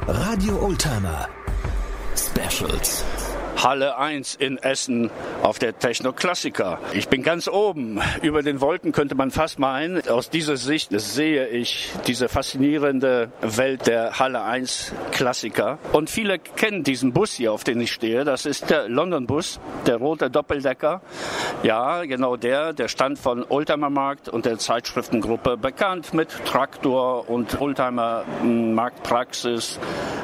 Radio Oldtimer Specials. Halle 1 in Essen auf der Techno-Klassiker. Ich bin ganz oben. Über den Wolken könnte man fast meinen. Aus dieser Sicht sehe ich diese faszinierende Welt der Halle 1 Klassiker. Und viele kennen diesen Bus hier, auf den ich stehe. Das ist der London-Bus, der rote Doppeldecker. Ja, genau der stand von Oldtimer Markt und der Zeitschriftengruppe bekannt mit Traktor und Oldtimer Marktpraxis,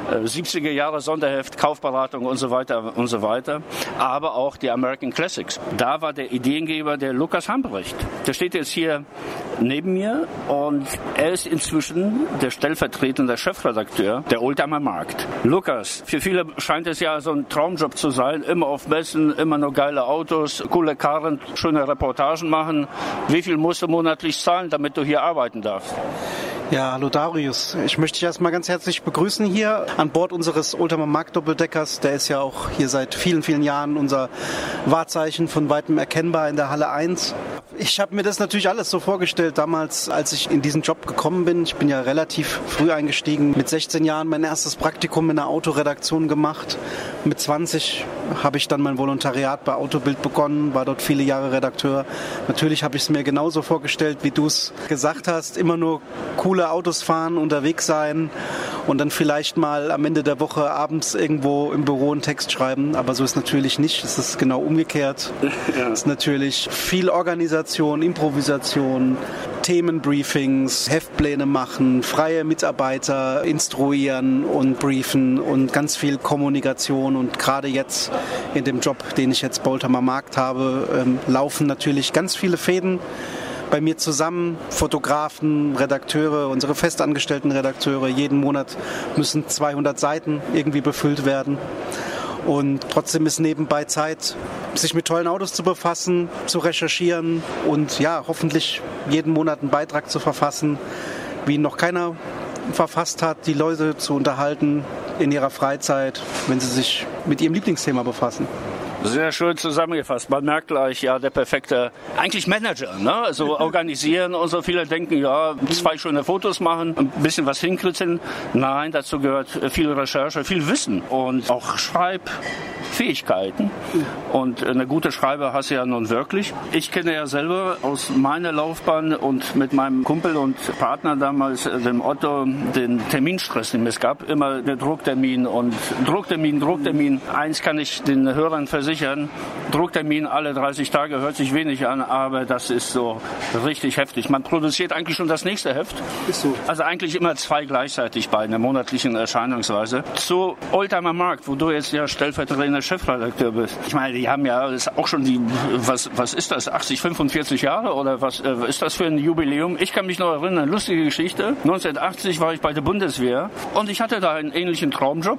70er Jahre Sonderheft, Kaufberatung und so weiter und so weiter. Aber auch die American Classics. Da war der Ideengeber der Lukas Hambrecht. Der steht jetzt hier neben mir und er ist inzwischen der stellvertretende Chefredakteur der Oldtimer Markt. Lukas, für viele scheint es ja so ein Traumjob zu sein. Immer auf Messen, immer nur geile Autos, coole Karren, schöne Reportagen machen. Wie viel musst du monatlich zahlen, damit du hier arbeiten darfst? Ja, hallo Darius. Ich möchte dich erstmal ganz herzlich begrüßen hier an Bord unseres Oldtimer Markt Doppeldeckers. Der ist ja auch hier seit vielen, vielen Jahren unser Wahrzeichen, von weitem erkennbar in der Halle 1. Ich habe mir das natürlich alles so vorgestellt damals, als ich in diesen Job gekommen bin. Ich bin ja relativ früh eingestiegen, mit 16 Jahren mein erstes Praktikum in der Autoredaktion gemacht. Mit 20 habe ich dann mein Volontariat bei Autobild begonnen, war dort viele Jahre Redakteur. Natürlich habe ich es mir genauso vorgestellt, wie du es gesagt hast. Immer nur coole Autos fahren, unterwegs sein und dann vielleicht mal am Ende der Woche abends irgendwo im Büro einen Text schreiben. Aber so ist natürlich nicht. Es ist genau umgekehrt. Es ist natürlich viel Organisation, Improvisation, Themenbriefings, Heftpläne machen, freie Mitarbeiter instruieren und briefen und ganz viel Kommunikation. Und gerade jetzt in dem Job, den ich jetzt bei Oldtimer Markt habe, laufen natürlich ganz viele Fäden bei mir zusammen. Fotografen, Redakteure, unsere festangestellten Redakteure. Jeden Monat müssen 200 Seiten irgendwie befüllt werden. Und trotzdem ist nebenbei Zeit, sich mit tollen Autos zu befassen, zu recherchieren und ja, hoffentlich jeden Monat einen Beitrag zu verfassen, wie ihn noch keiner verfasst hat, die Leute zu unterhalten in ihrer Freizeit, wenn sie sich mit ihrem Lieblingsthema befassen. Sehr schön zusammengefasst. Man merkt gleich, ja, der perfekte, eigentlich Manager, ne? So organisieren und so. Viele denken, ja, 2 schöne Fotos machen, ein bisschen was hinkritzeln. Nein, dazu gehört viel Recherche, viel Wissen und auch Schreibfähigkeiten. Und eine gute Schreiber hast du ja nun wirklich. Ich kenne ja selber aus meiner Laufbahn und mit meinem Kumpel und Partner damals, dem Otto, den Terminstress, den es gab. Immer der Drucktermin und Drucktermin. Eins kann ich den Hörern versichern. Drucktermin alle 30 Tage hört sich wenig an, aber das ist so richtig heftig. Man produziert eigentlich schon das nächste Heft. Ist so. Also eigentlich immer 2 gleichzeitig bei einer monatlichen Erscheinungsweise. Zu Oldtimer Markt, wo du jetzt ja stellvertretender Chefredakteur bist. Ich meine, die haben ja das ist auch schon was ist das, 45 Jahre oder was ist das für ein Jubiläum? Ich kann mich noch erinnern, lustige Geschichte. 1980 war ich bei der Bundeswehr und ich hatte da einen ähnlichen Traumjob.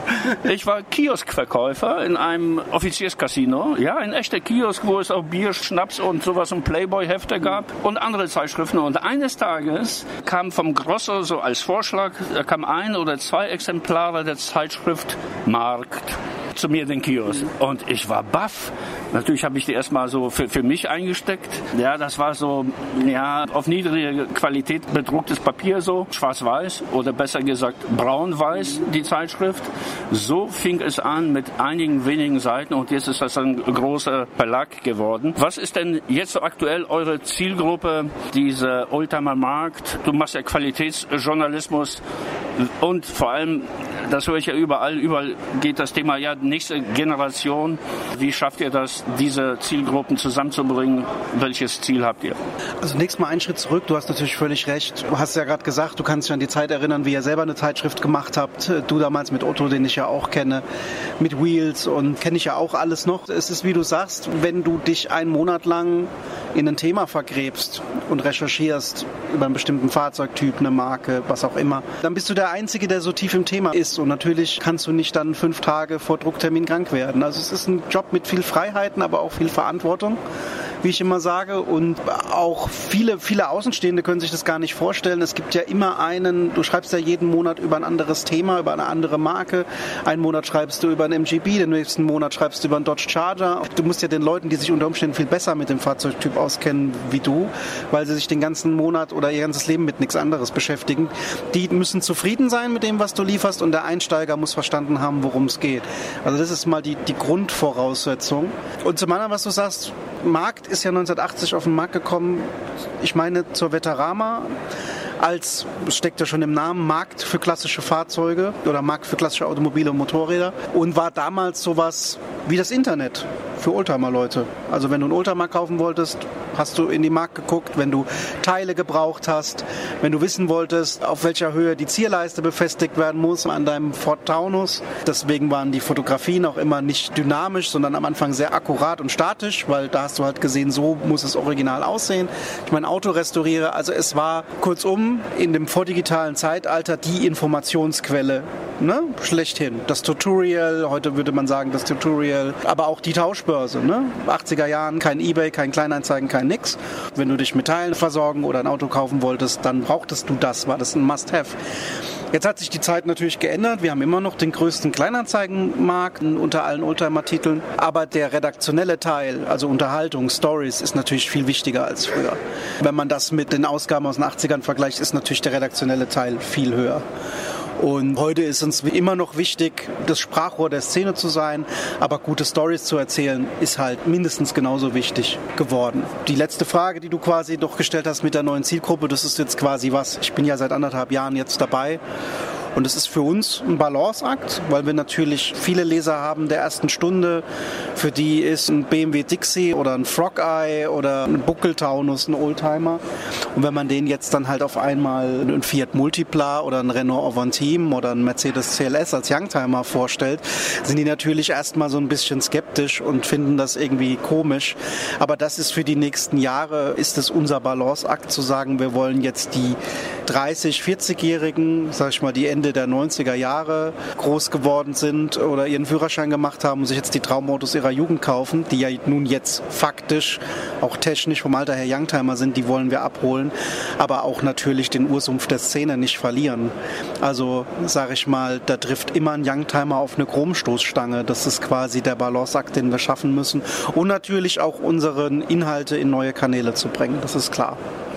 Ich war Kioskverkäufer in einem Offizierscasino. Ja, ein echter Kiosk, wo es auch Bier, Schnaps und sowas und Playboy-Hefte gab und andere Zeitschriften. Und eines Tages kam vom Grosso so als Vorschlag, da kam 1 oder 2 Exemplare der Zeitschrift Markt zu mir in den Kiosk. Und ich war baff. Natürlich habe ich die erstmal so für mich eingesteckt. Ja, das war so, ja, auf niedrige Qualität bedrucktes Papier so, schwarz-weiß oder besser gesagt braun-weiß, die Zeitschrift. So fing es an mit einigen wenigen Seiten und jetzt ist das ein großer Verlag geworden. Was ist denn jetzt so aktuell eure Zielgruppe, diese Oldtimer Markt? Du machst ja Qualitätsjournalismus und vor allem, das höre ich ja überall geht das Thema, ja, nächste Generation. Wie schafft ihr das, diese Zielgruppen zusammenzubringen? Welches Ziel habt ihr? Also nächstes Mal einen Schritt zurück. Du hast natürlich völlig recht. Du hast ja gerade gesagt, du kannst dich an die Zeit erinnern, wie ihr selber eine Zeitschrift gemacht habt. Du damals mit Otto, den ich ja auch kenne, mit Wheels und kenne ich ja auch alles noch. Es ist, wie du sagst, wenn du dich einen Monat lang in ein Thema vergräbst und recherchierst über einen bestimmten Fahrzeugtyp, eine Marke, was auch immer, dann bist du der Einzige, der so tief im Thema ist. Und natürlich kannst du nicht dann 5 Tage vor Drucktermin krank werden. Also es ist ein Job mit viel Freiheiten, aber auch viel Verantwortung. wie ich immer sage. Und auch viele Außenstehende können sich das gar nicht vorstellen. Es gibt ja immer du schreibst ja jeden Monat über ein anderes Thema, über eine andere Marke. Einen Monat schreibst du über einen MGB, den nächsten Monat schreibst du über einen Dodge Charger. Du musst ja den Leuten, die sich unter Umständen viel besser mit dem Fahrzeugtyp auskennen wie du, weil sie sich den ganzen Monat oder ihr ganzes Leben mit nichts anderes beschäftigen. Die müssen zufrieden sein mit dem, was du lieferst, und der Einsteiger muss verstanden haben, worum es geht. Also das ist mal die Grundvoraussetzung. Und zum anderen, was du sagst, Markt ist ja 1980 auf den Markt gekommen, ich meine zur Veterama, es steckt ja schon im Namen, Markt für klassische Fahrzeuge oder Markt für klassische Automobile und Motorräder, und war damals sowas wie das Internet für Oldtimer-Leute. Also wenn du einen Oldtimer kaufen wolltest, hast du in die Markt geguckt, wenn du Teile gebraucht hast, wenn du wissen wolltest, auf welcher Höhe die Zierleiste befestigt werden muss an deinem Ford Taunus. Deswegen waren die Fotografien auch immer nicht dynamisch, sondern am Anfang sehr akkurat und statisch, weil da hast du halt gesehen, so muss es original aussehen. Ich mein Auto restauriere, also es war kurzum in dem vordigitalen Zeitalter die Informationsquelle, ne? Schlechthin. Das Tutorial, heute würde man sagen das Tutorial, aber auch die Tauschbörse, ne? 80er Jahren, kein eBay, kein Kleinanzeigen, kein nix. Wenn du dich mit Teilen versorgen oder ein Auto kaufen wolltest, dann brauchtest du das, war das ein Must-Have. Jetzt hat sich die Zeit natürlich geändert. Wir haben immer noch den größten Kleinanzeigenmarkt unter allen Oldtimer-Titeln. Aber der redaktionelle Teil, also Unterhaltung, Stories, ist natürlich viel wichtiger als früher. Wenn man das mit den Ausgaben aus den 80ern vergleicht, ist natürlich der redaktionelle Teil viel höher. Und heute ist uns immer noch wichtig, das Sprachrohr der Szene zu sein, aber gute Storys zu erzählen, ist halt mindestens genauso wichtig geworden. Die letzte Frage, die du quasi doch gestellt hast mit der neuen Zielgruppe, das ist jetzt quasi was. Ich bin ja seit 1,5 Jahren jetzt dabei. Und es ist für uns ein Balanceakt, weil wir natürlich viele Leser haben der ersten Stunde. Für die ist ein BMW Dixie oder ein Frog Eye oder ein Buckel-Taunus ein Oldtimer. Und wenn man denen jetzt dann halt auf einmal einen Fiat Multipla oder ein Renault Avantime oder ein Mercedes CLS als Youngtimer vorstellt, sind die natürlich erstmal so ein bisschen skeptisch und finden das irgendwie komisch. Aber das ist für die nächsten Jahre, ist es unser Balanceakt zu sagen, wir wollen jetzt die 30-, 40-Jährigen, sag ich mal, die Ende der 90er Jahre groß geworden sind oder ihren Führerschein gemacht haben und sich jetzt die Traumautos ihrer Jugend kaufen, die ja nun jetzt faktisch, auch technisch vom Alter her Youngtimer sind, die wollen wir abholen, aber auch natürlich den Ursumpf der Szene nicht verlieren. Also, sage ich mal, da trifft immer ein Youngtimer auf eine Chromstoßstange. Das ist quasi der Balanceakt, den wir schaffen müssen. Und natürlich auch unsere Inhalte in neue Kanäle zu bringen, das ist klar.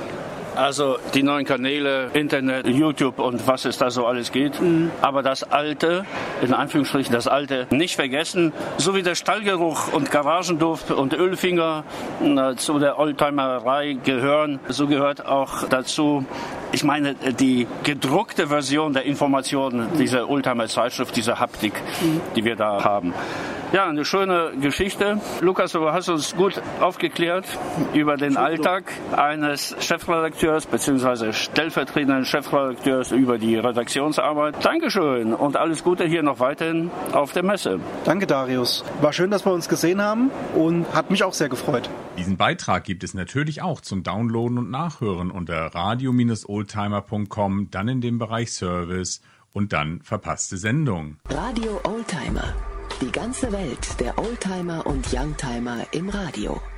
Also die neuen Kanäle, Internet, YouTube und was es da so alles geht. Aber das Alte, in Anführungsstrichen das Alte, nicht vergessen. So wie der Stallgeruch und Garagenduft und Ölfinger zu der Oldtimerei gehören, so gehört auch dazu, ich meine, die gedruckte Version der Informationen dieser Oldtimer-Zeitschrift, diese Haptik, die wir da haben. Ja, eine schöne Geschichte. Lukas, du hast uns gut aufgeklärt über den Alltag eines Chefredakteurs bzw. stellvertretenden Chefredakteurs, über die Redaktionsarbeit. Dankeschön und alles Gute hier noch weiterhin auf der Messe. Danke, Darius. War schön, dass wir uns gesehen haben und hat mich auch sehr gefreut. Diesen Beitrag gibt es natürlich auch zum Downloaden und Nachhören unter radio-oldtimer.com, dann in dem Bereich Service und dann verpasste Sendung. Radio Oldtimer. Die ganze Welt der Oldtimer und Youngtimer im Radio.